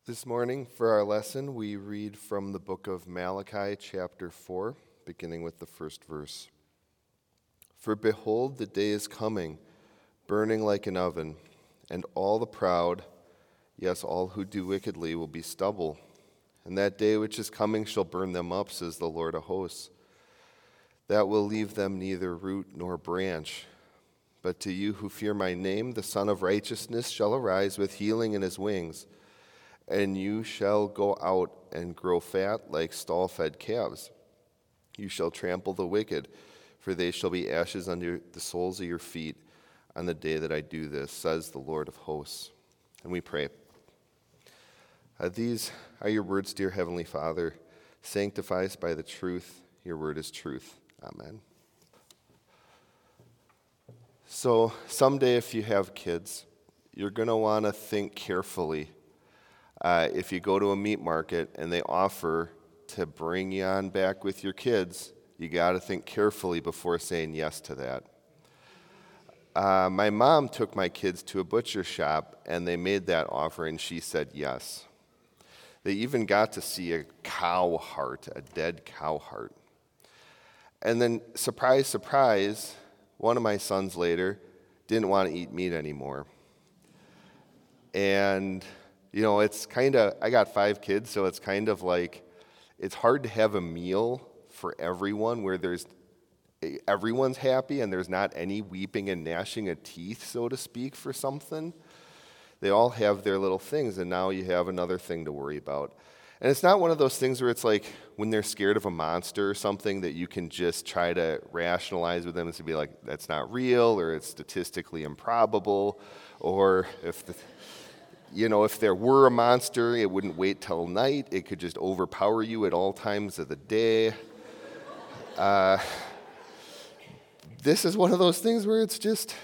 This morning, for our lesson, we read from the book of Malachi, chapter 4, beginning with the first verse. For behold, the day is coming, burning like an oven, and all the proud, yes, all who do wickedly, will be stubble. And that day which is coming shall burn them up, says the Lord of hosts. That will leave them neither root nor branch. But to you who fear my name, the Son of Righteousness shall arise with healing in his wings. And you shall go out and grow fat like stall-fed calves. You shall trample the wicked, for they shall be ashes under the soles of your feet on the day that I do this, says the Lord of hosts. And we pray. These are your words, dear Heavenly Father. Sanctify us by the truth. Your word is truth. Amen. So someday if you have kids, you're going to want to think carefully. If you go to a meat market and they offer to bring you on back with your kids, you got to think carefully before saying yes to that. My mom took my kids to a butcher shop and they made that offer and she said yes. They even got to see a cow heart, a dead cow heart. And then, surprise, surprise, one of my sons later didn't want to eat meat anymore. And it's kind of, I got 5 kids, so it's kind of like, it's hard to have a meal for everyone where everyone's happy and there's not any weeping and gnashing of teeth, so to speak, for something. They all have their little things, and now you have another thing to worry about. And it's not one of those things where it's like when they're scared of a monster or something that you can just try to rationalize with them and to be like, that's not real, or it's statistically improbable, or if there were a monster, it wouldn't wait till night. It could just overpower you at all times of the day. This is one of those things where it's just,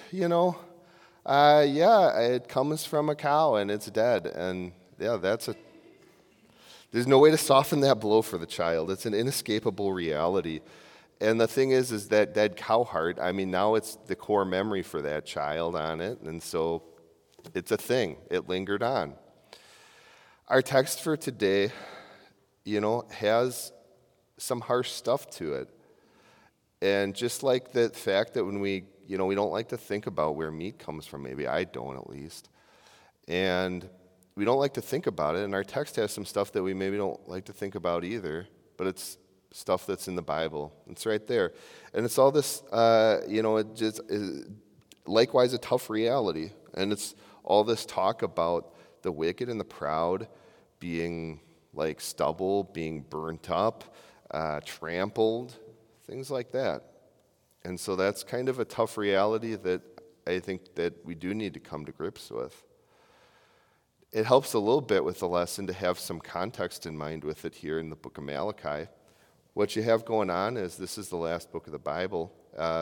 it comes from a cow and it's dead. And there's no way to soften that blow for the child. It's an inescapable reality. And the thing is that dead cow heart, now it's the core memory for that child on it. And so it's a thing. It lingered on. Our text for today, has some harsh stuff to it. And just like the fact that when we don't like to think about where meat comes from, maybe I don't at least. And we don't like to think about it. And our text has some stuff that we maybe don't like to think about either, but it's stuff that's in the Bible. It's right there. And it's all this, it just is likewise a tough reality. And it's all this talk about the wicked and the proud being like stubble, being burnt up, trampled, things like that. And so that's kind of a tough reality that I think that we do need to come to grips with. It helps a little bit with the lesson to have some context in mind with it here in the book of Malachi. What you have going on is this is the last book of the Bible.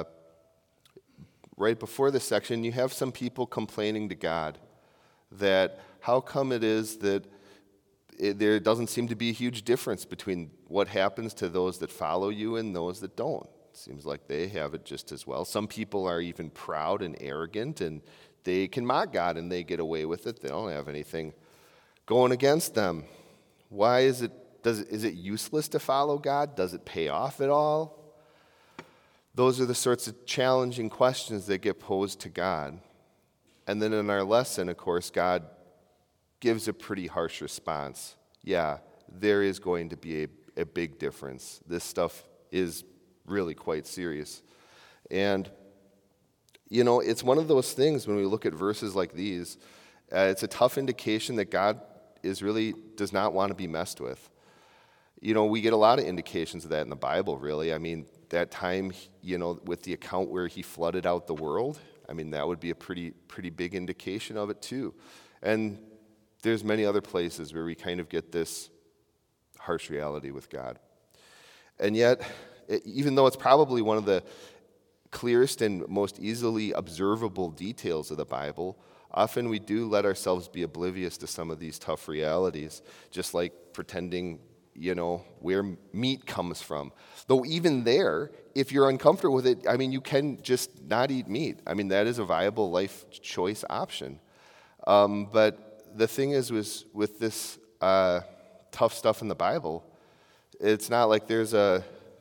Right before this section, you have some people complaining to God that how come it is that there doesn't seem to be a huge difference between what happens to those that follow you and those that don't. It seems like they have it just as well. Some people are even proud and arrogant, and they can mock God and they get away with it. They don't have anything going against them. Why is it useless to follow God? Does it pay off at all? Those are the sorts of challenging questions that get posed to God. And then in our lesson, of course, God gives a pretty harsh response. Yeah, there is going to be a big difference. This stuff is really quite serious. And, it's one of those things when we look at verses like these, it's a tough indication that God does not want to be messed with. We get a lot of indications of that in the Bible, really. That time, with the account where he flooded out the world, that would be a pretty big indication of it too. And there's many other places where we kind of get this harsh reality with God. And yet, even though it's probably one of the clearest and most easily observable details of the Bible, often we do let ourselves be oblivious to some of these tough realities, just like pretending where meat comes from. Though even there, if you're uncomfortable with it, you can just not eat meat. That is a viable life choice option. But the thing is with this tough stuff in the Bible, it's not like there's a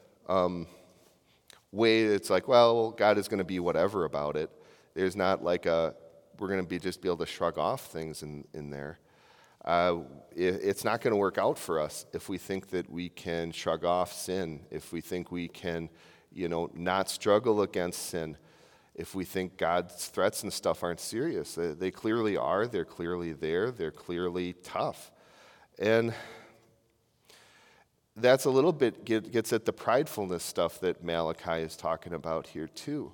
way it's like, well, God is going to be whatever about it. There's not like we're going to be able to shrug off things in there. It's not going to work out for us if we think that we can shrug off sin, if we think we can, not struggle against sin, if we think God's threats and stuff aren't serious. They clearly are. They're clearly there. They're clearly tough. And that's a little bit gets at the pridefulness stuff that Malachi is talking about here too.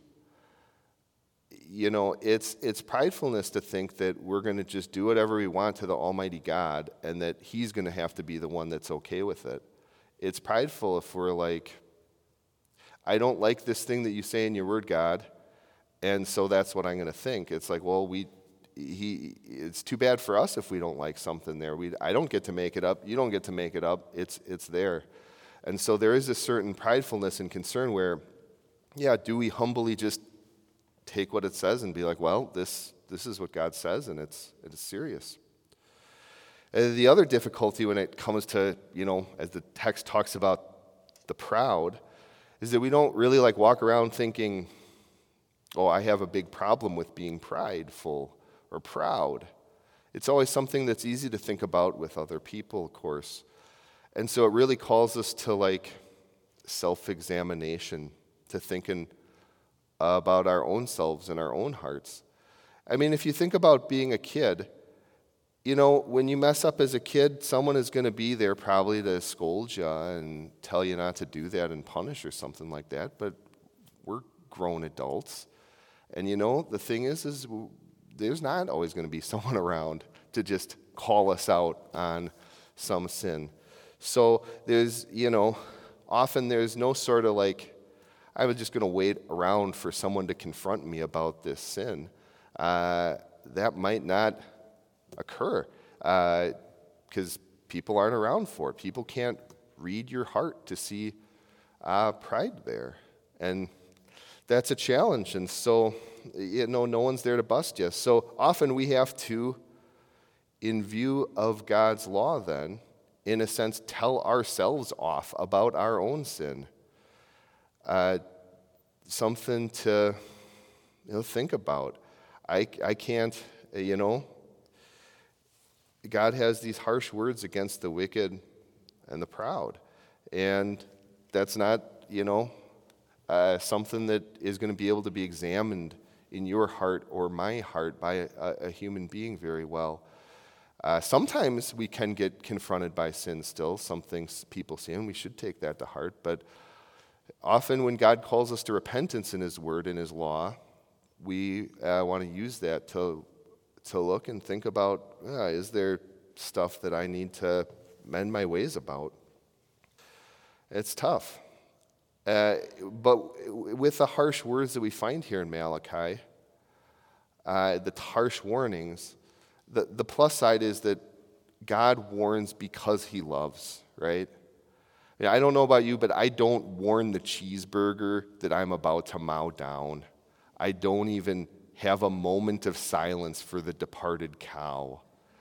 It's pridefulness to think that we're going to just do whatever we want to the Almighty God and that He's going to have to be the one that's okay with it. It's prideful if we're like, I don't like this thing that you say in your word, God, and so that's what I'm going to think. It's like, well, it's too bad for us if we don't like something there. I don't get to make it up. You don't get to make it up. It's there. And so there is a certain pridefulness and concern where, do we humbly just take what it says and be like, well, this is what God says, and it is serious. The other difficulty when it comes to, as the text talks about the proud, is that we don't really walk around thinking, oh, I have a big problem with being prideful or proud. It's always something that's easy to think about with other people, of course. And so it really calls us to self-examination, to thinking about our own selves and our own hearts. I mean, if you think about being a kid, when you mess up as a kid, someone is going to be there probably to scold you and tell you not to do that and punish or something like that, but we're grown adults. And the thing is there's not always going to be someone around to just call us out on some sin. So there's, often there's no sort of I was just going to wait around for someone to confront me about this sin. That might not occur because people aren't around for it. People can't read your heart to see pride there. And that's a challenge. And so, no one's there to bust you. So often we have to, in view of God's law then, in a sense, tell ourselves off about our own sin. Something to think about. I can't, God has these harsh words against the wicked and the proud. And that's not, something that is going to be able to be examined in your heart or my heart by a human being very well. Sometimes we can get confronted by sin still, some things people say, and we should take that to heart. But often when God calls us to repentance in His Word, in His law, we want to use that to look and think about, is there stuff that I need to mend my ways about? It's tough. But with the harsh words that we find here in Malachi, the harsh warnings, the plus side is that God warns because He loves, right? I don't know about you, but I don't warn the cheeseburger that I'm about to mow down. I don't even have a moment of silence for the departed cow.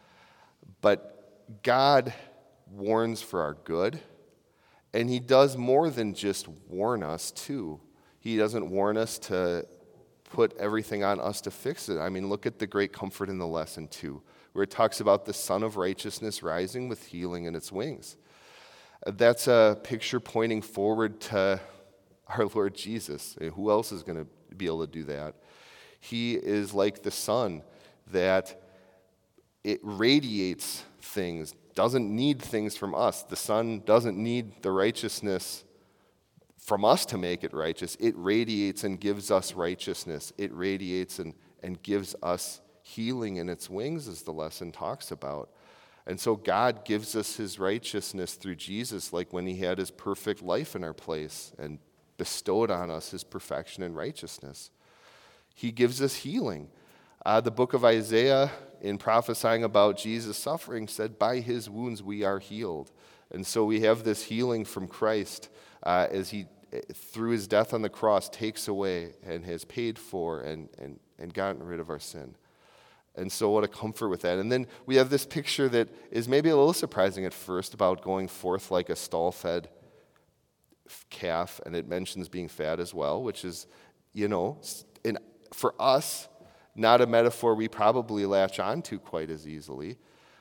But God warns for our good, and He does more than just warn us, too. He doesn't warn us to put everything on us to fix it. I mean, look at the great comfort in the lesson, too, where it talks about the Son of Righteousness rising with healing in its wings. That's a picture pointing forward to our Lord Jesus. Who else is going to be able to do that? He is like the sun that it radiates things, doesn't need things from us. The sun doesn't need the righteousness from us to make it righteous. It radiates and gives us righteousness. It radiates and gives us healing in its wings, as the lesson talks about. And so God gives us His righteousness through Jesus, like when He had His perfect life in our place and bestowed on us His perfection and righteousness. He gives us healing. The book of Isaiah, in prophesying about Jesus' suffering, said, by His wounds we are healed. And so we have this healing from Christ as He, through His death on the cross, takes away and has paid for and gotten rid of our sin. And so what a comfort with that. And then we have this picture that is maybe a little surprising at first about going forth like a stall-fed calf, and it mentions being fat as well, which is, for us, not a metaphor we probably latch onto quite as easily.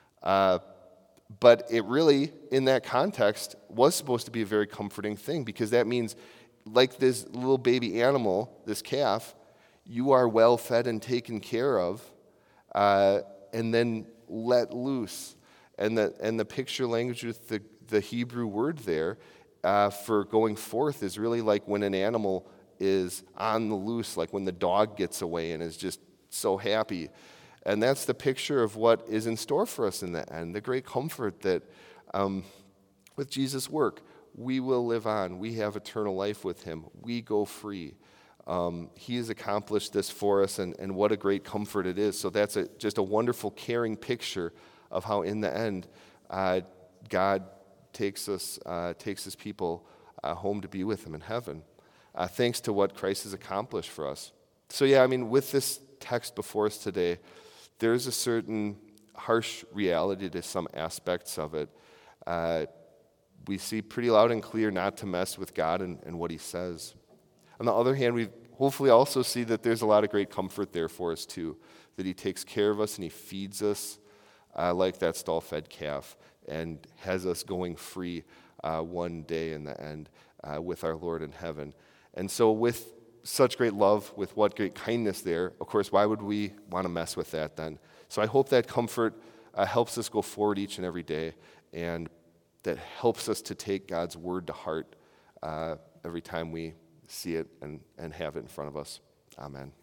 But it really, in that context, was supposed to be a very comforting thing, because that means, like this little baby animal, this calf, you are well fed and taken care of, and then let loose. And the picture language with the Hebrew word there for going forth is really like when an animal is on the loose, like when the dog gets away and is just so happy. And that's the picture of what is in store for us in the end, the great comfort that with Jesus' work, we will live on. We have eternal life with him. We go free. He has accomplished this for us, and what a great comfort it is. So that's just a wonderful, caring picture of how in the end God takes his people home to be with him in heaven, thanks to what Christ has accomplished for us. So yeah, with this text before us today, there's a certain harsh reality to some aspects of it. We see pretty loud and clear not to mess with God and what he says. On the other hand, we hopefully also see that there's a lot of great comfort there for us too, that he takes care of us and he feeds us like that stall-fed calf and has us going free one day in the end with our Lord in heaven. And so with such great love, with what great kindness there, of course, why would we want to mess with that then? So I hope that comfort helps us go forward each and every day, and that helps us to take God's word to heart every time we see it and have it in front of us. Amen.